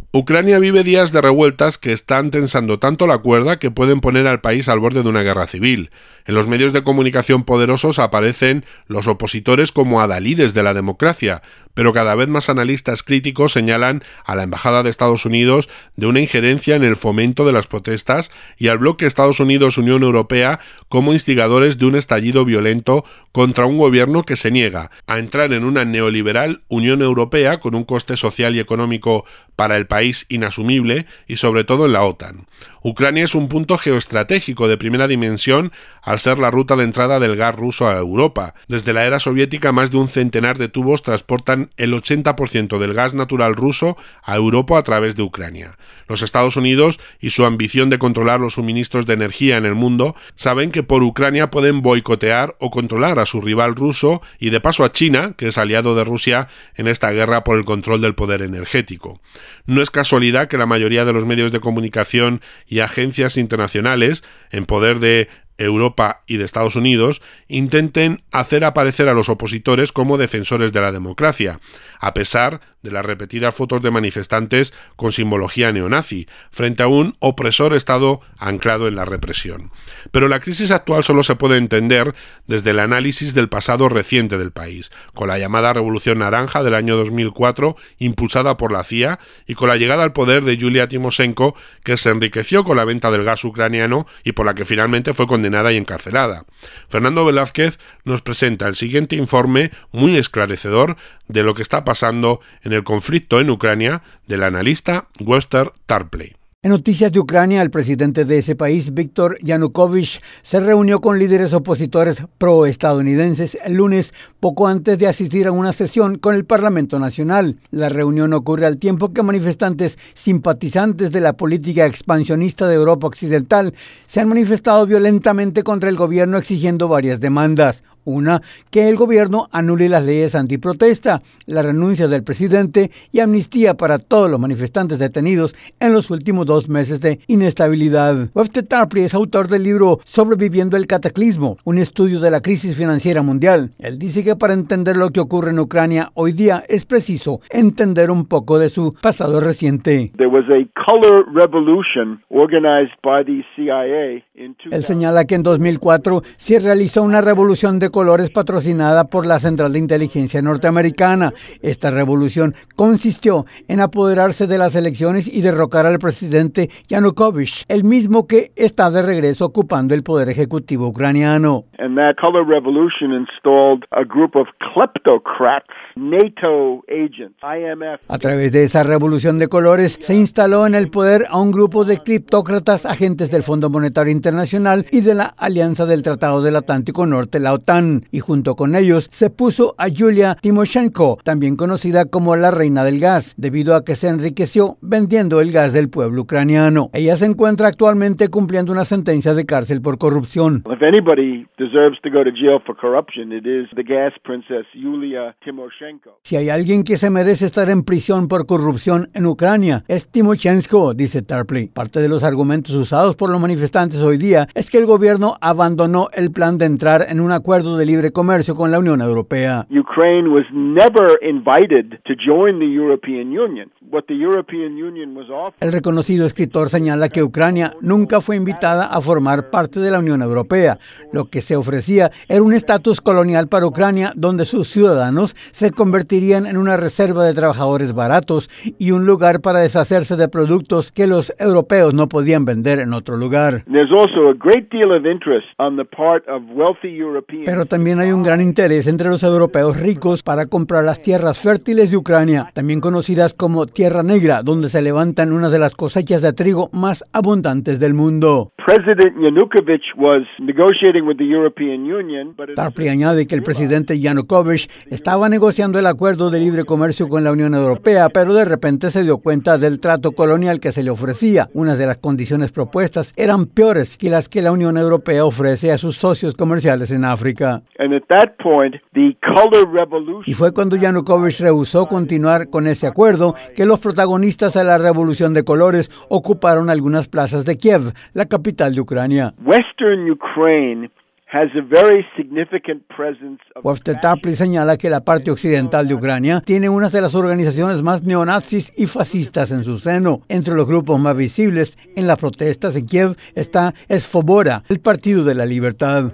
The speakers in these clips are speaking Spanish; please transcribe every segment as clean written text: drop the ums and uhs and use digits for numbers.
Ucrania vive días de revueltas que están tensando tanto la cuerda que pueden poner al país al borde de una guerra civil. En los medios de comunicación poderosos aparecen los opositores como adalides de la democracia, pero cada vez más analistas críticos señalan a la Embajada de Estados Unidos de una injerencia en el fomento de las protestas y al bloque Estados Unidos-Unión Europea como instigadores de un estallido violento contra un gobierno que se niega a entrar en una neoliberal Unión Europea con un coste social y económico para el país inasumible y sobre todo en la OTAN. Ucrania es un punto geoestratégico de primera dimensión al ser la ruta de entrada del gas ruso a Europa. Desde la era soviética, más de un centenar de tubos transportan el 80% del gas natural ruso a Europa a través de Ucrania. Los Estados Unidos y su ambición de controlar los suministros de energía en el mundo saben que por Ucrania pueden boicotear o controlar a su rival ruso y de paso a China, que es aliado de Rusia en esta guerra por el control del poder energético. No es casualidad que la mayoría de los medios de comunicación y agencias internacionales, en poder de Europa y de Estados Unidos, intenten hacer aparecer a los opositores como defensores de la democracia, a pesar de las repetidas fotos de manifestantes con simbología neonazi, frente a un opresor Estado anclado en la represión. Pero la crisis actual solo se puede entender desde el análisis del pasado reciente del país, con la llamada Revolución Naranja del año 2004, impulsada por la CIA, y con la llegada al poder de Yulia Timoshenko, que se enriqueció con la venta del gas ucraniano y por la que finalmente fue condenada y encarcelada. Fernando Velázquez nos presenta el siguiente informe muy esclarecedor de lo que está pasando en el conflicto en Ucrania del analista Webster Tarpley. En noticias de Ucrania, el presidente de ese país, Víctor Yanukovych, se reunió con líderes opositores proestadounidenses el lunes, poco antes de asistir a una sesión con el Parlamento Nacional. La reunión ocurre al tiempo que manifestantes simpatizantes de la política expansionista de Europa Occidental se han manifestado violentamente contra el gobierno exigiendo varias demandas. Una, que el gobierno anule las leyes antiprotesta, la renuncia del presidente y amnistía para todos los manifestantes detenidos en los últimos 2 meses de inestabilidad. Webster Tarpley es autor del libro Sobreviviendo el Cataclismo, un estudio de la crisis financiera mundial. Él dice que para entender lo que ocurre en Ucrania hoy día es preciso entender un poco de su pasado reciente. Él señala que en 2004 se realizó una revolución de colores patrocinada por la Central de Inteligencia Norteamericana. Esta revolución consistió en apoderarse de las elecciones y derrocar al presidente Yanukovych, el mismo que está de regreso ocupando el poder ejecutivo ucraniano. And that color revolution installed a group of kleptocrats, NATO agents, IMF. A través de esa revolución de colores se instaló en el poder a un grupo de criptócratas, agentes del Fondo Monetario Internacional y de la Alianza del Tratado del Atlántico Norte, la OTAN, y junto con ellos se puso a Yulia Timoshenko, también conocida como la reina del gas, debido a que se enriqueció vendiendo el gas del pueblo ucraniano. Ella se encuentra actualmente cumpliendo una sentencia de cárcel por corrupción. If anybody deserves to go to jail for corruption, it is the gas princess Yulia Timoshenko. Si hay alguien que se merece estar en prisión por corrupción en Ucrania, es Timoshenko, dice Tarpley. Parte de los argumentos usados por los manifestantes hoy día es que el gobierno abandonó el plan de entrar en un acuerdo de libre comercio con la Unión Europea. Ukraine was never invited to join the European Union. What the European Union was offering. El reconocido escritor señala que Ucrania nunca fue invitada a formar parte de la Unión Europea. Lo que se ofrecía era un estatus colonial para Ucrania donde sus ciudadanos se convertirían en una reserva de trabajadores baratos y un lugar para deshacerse de productos que los europeos no podían vender en otro lugar. Pero también hay un gran interés entre los europeos ricos para comprar las tierras fértiles de Ucrania, también conocidas como Tierra Negra, donde se levantan unas de las cosechas de trigo más abundantes del mundo. Tarpley añade que el presidente Yanukovych estaba negociando el acuerdo de libre comercio con la Unión Europea, pero de repente se dio cuenta del trato colonial que se le ofrecía. Unas de las condiciones propuestas eran peores que las que la Unión Europea ofrece a sus socios comerciales en África. Y fue cuando Yanukovych rehusó continuar con ese acuerdo que los protagonistas de la revolución de colores ocuparon algunas plazas de Kiev, la capital de Ucrania. Western Ukraine Wafted Tapley señala que la parte occidental de Ucrania tiene una de las organizaciones más neonazis y fascistas en su seno. Entre los grupos más visibles en las protestas en Kiev está Svoboda, el Partido de la Libertad.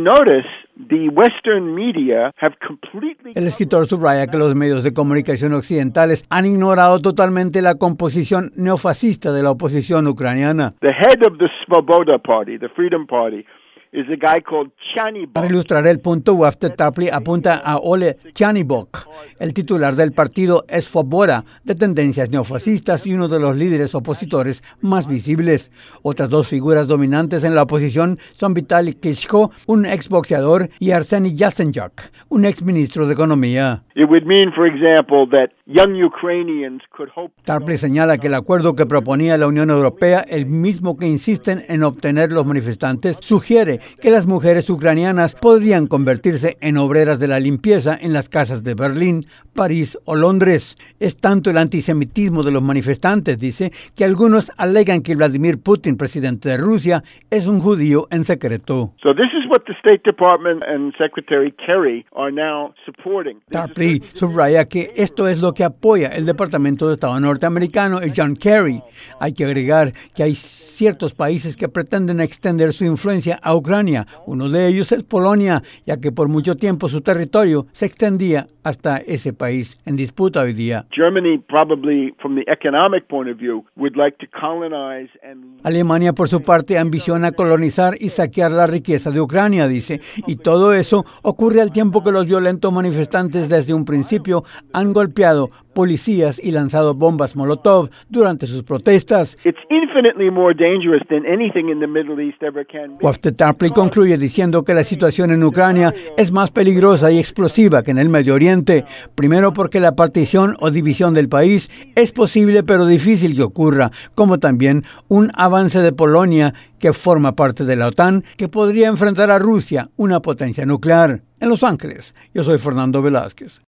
El escritor subraya que los medios de comunicación occidentales han ignorado totalmente la composición neofascista de la oposición ucraniana. The head of the Svoboda Party, the Freedom Party, is a guy called Chanibok. Para ilustrar el punto, Wafted Tapley apunta a Ole Chanibok, el titular del partido Svoboda, de tendencias neofascistas y uno de los líderes opositores más visibles. Otras dos figuras dominantes en la oposición son Vitaly Klitschko, un exboxeador, y Arseniy Yatsenyuk, un exministro de Economía. It would mean, for example, that young Ukrainians could hope. Tapley señala que el acuerdo que proponía la Unión Europea, el mismo que insisten en obtener los manifestantes, sugiere que las mujeres ucranianas podrían convertirse en obreras de la limpieza en las casas de Berlín, París o Londres. Es tanto el antisemitismo de los manifestantes, dice, que algunos alegan que Vladimir Putin, presidente de Rusia, es un judío en secreto. So this is what the State Department and Secretary Kerry are now supporting. Tapley subraya que esto es lo que apoya el Departamento de Estado norteamericano y John Kerry. Hay que agregar que hay ciertos países que pretenden extender su influencia a Ucrania. Uno de ellos es Polonia, ya que por mucho tiempo su territorio se extendía hasta ese país en disputa hoy día. Germany, probably from the economic point of view, would like to colonize and... Alemania, por su parte, ambiciona colonizar y saquear la riqueza de Ucrania, dice, y todo eso ocurre al tiempo que los violentos manifestantes desde un principio han golpeado policías y lanzado bombas Molotov durante sus protestas. It's infinitely more dangerous than anything in the Middle East ever can be. Wafted Tapley concluye diciendo que la situación en Ucrania es más peligrosa y explosiva que en el Medio Oriente. Primero porque la partición o división del país es posible pero difícil que ocurra, como también un avance de Polonia, que forma parte de la OTAN, que podría enfrentar a Rusia, una potencia nuclear. En Los Ángeles, yo soy Fernando Velázquez.